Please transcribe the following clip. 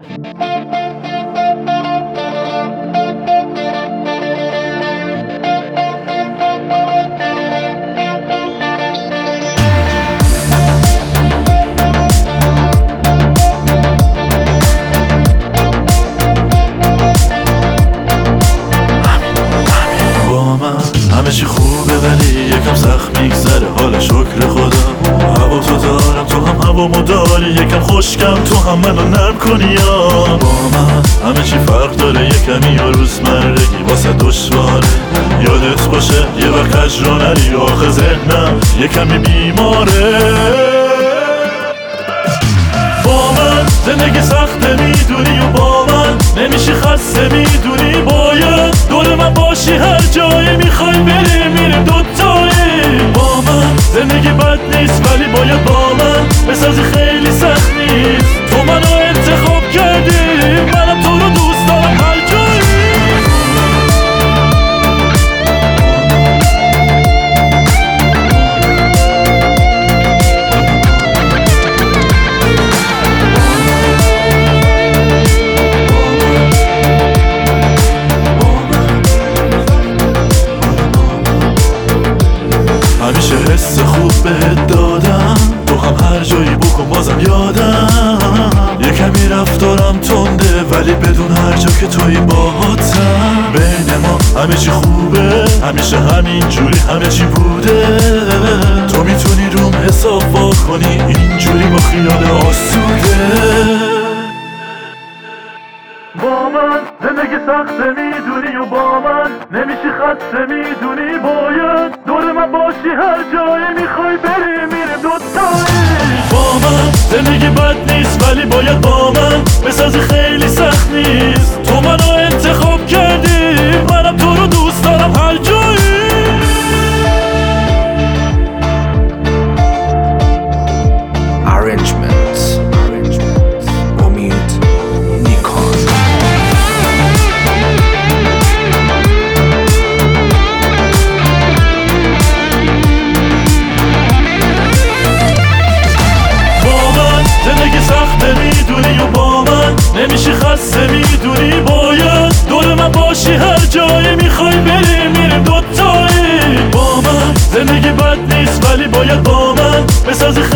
همه چی خوبه ولی یکم سخت میگذره، حالا شکر خدا. هوا تو دارم، تو هم هوامو داری، یکم خشکم تو هم منو نرم کنی. یا با من همه چی فرق داره، یکمی یا روزمرگی واسه دشواره. یادت باشه یه وقت کج رو نری، آخه ذهنم یکمی بیماره. با من زندگی سخته میدونی و با من نمیشی خسته میدونی. باید دور من باشی، هر جایی میخوای بریم میریم دوتایی. با من زندگی بد نیست ولی باید با من بسازی، خیلی سخت نیست. تو منو انتخاب کردی، منم تو رو دوست دارم هر جایی. همیشه حس خوب بهت دادم، تو هم هر جایی بکن بازم یادم. یه کمی رفتارم تنده ولی بدون هر جا که توی باهاتم. بین ما همه چی خوبه، همیشه همین جوری همه چی بوده. تو میتونی روم حساب کنی اینجوری با خیال آسوده. با من زندگی سخته میدونی و با من نمیشی خسته میدونی. باید دور من باشی، هر جایی میخوای بریم میریم دوتایی. با من زندگی بد نیست ولی باید با من بسازی، خیلی سخت نیست. تو منو انتخاب کردی، منم تو رو دوست دارم هر جایی. Arrangement امید نیکان. زندگی سخته میدونی و با من نمیشی خسته میدونی. باید دور من باشی، هر جایی میخوای بریم میریم دوتایی. با من زندگی بد نیست ولی باید با من بسازی،